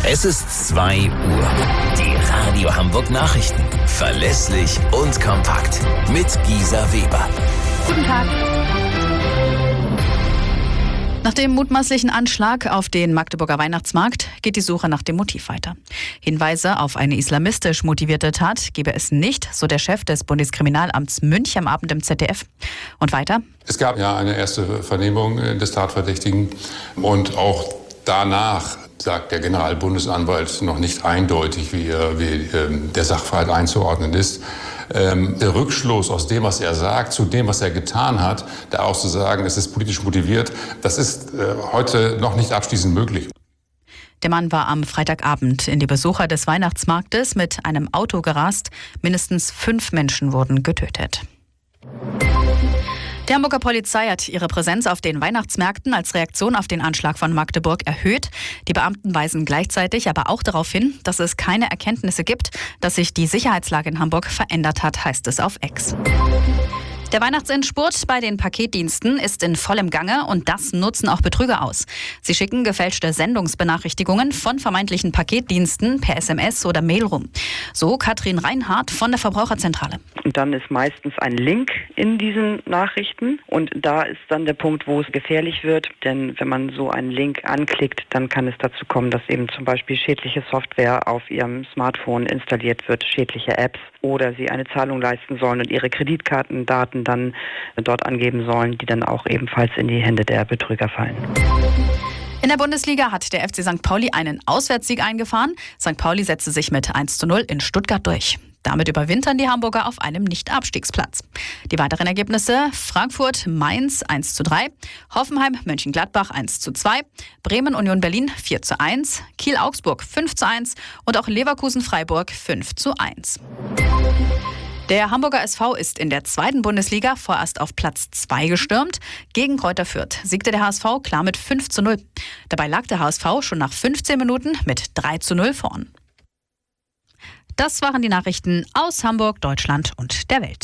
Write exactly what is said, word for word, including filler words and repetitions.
Es ist zwei Uhr. Die Radio Hamburg Nachrichten. Verlässlich und kompakt. Mit Gisa Weber. Guten Tag. Nach dem mutmaßlichen Anschlag auf den Magdeburger Weihnachtsmarkt geht die Suche nach dem Motiv weiter. Hinweise auf eine islamistisch motivierte Tat gebe es nicht, so der Chef des Bundeskriminalamts München am Abend im Z D F. Und weiter? Es gab ja eine erste Vernehmung des Tatverdächtigen und auch danach sagt der Generalbundesanwalt noch nicht eindeutig, wie, wie ähm, der Sachverhalt einzuordnen ist. Ähm, der Rückschluss aus dem, was er sagt, zu dem, was er getan hat, da auch zu sagen, es ist politisch motiviert, das ist äh, heute noch nicht abschließend möglich. Der Mann war am Freitagabend in die Besucher des Weihnachtsmarktes mit einem Auto gerast. Mindestens fünf Menschen wurden getötet. Die Hamburger Polizei hat ihre Präsenz auf den Weihnachtsmärkten als Reaktion auf den Anschlag von Magdeburg erhöht. Die Beamten weisen gleichzeitig aber auch darauf hin, dass es keine Erkenntnisse gibt, dass sich die Sicherheitslage in Hamburg verändert hat, heißt es auf X. Der Weihnachtsendspurt bei den Paketdiensten ist in vollem Gange und das nutzen auch Betrüger aus. Sie schicken gefälschte Sendungsbenachrichtigungen von vermeintlichen Paketdiensten per S M S oder Mail rum. So Katrin Reinhardt von der Verbraucherzentrale. Und dann ist meistens ein Link in diesen Nachrichten und da ist dann der Punkt, wo es gefährlich wird, denn wenn man so einen Link anklickt, dann kann es dazu kommen, dass eben zum Beispiel schädliche Software auf ihrem Smartphone installiert wird, schädliche Apps, oder sie eine Zahlung leisten sollen und ihre Kreditkartendaten dann dort angeben sollen, die dann auch ebenfalls in die Hände der Betrüger fallen. In der Bundesliga hat der F C Sankt Pauli einen Auswärtssieg eingefahren. Sankt Pauli setzte sich mit eins zu null in Stuttgart durch. Damit überwintern die Hamburger auf einem Nicht-Abstiegsplatz. Die weiteren Ergebnisse: Frankfurt, Mainz eins zu drei, Hoffenheim, Mönchengladbach eins zu zwei, Bremen, Union Berlin vier zu eins, Kiel, Augsburg fünf zu eins und auch Leverkusen, Freiburg fünf zu eins. Der Hamburger S V ist in der zweiten Bundesliga vorerst auf Platz zwei gestürmt. Gegen Kräuter Fürth siegte der H S V klar mit fünf zu null. Dabei lag der H S V schon nach fünfzehn Minuten mit drei zu null vorn. Das waren die Nachrichten aus Hamburg, Deutschland und der Welt.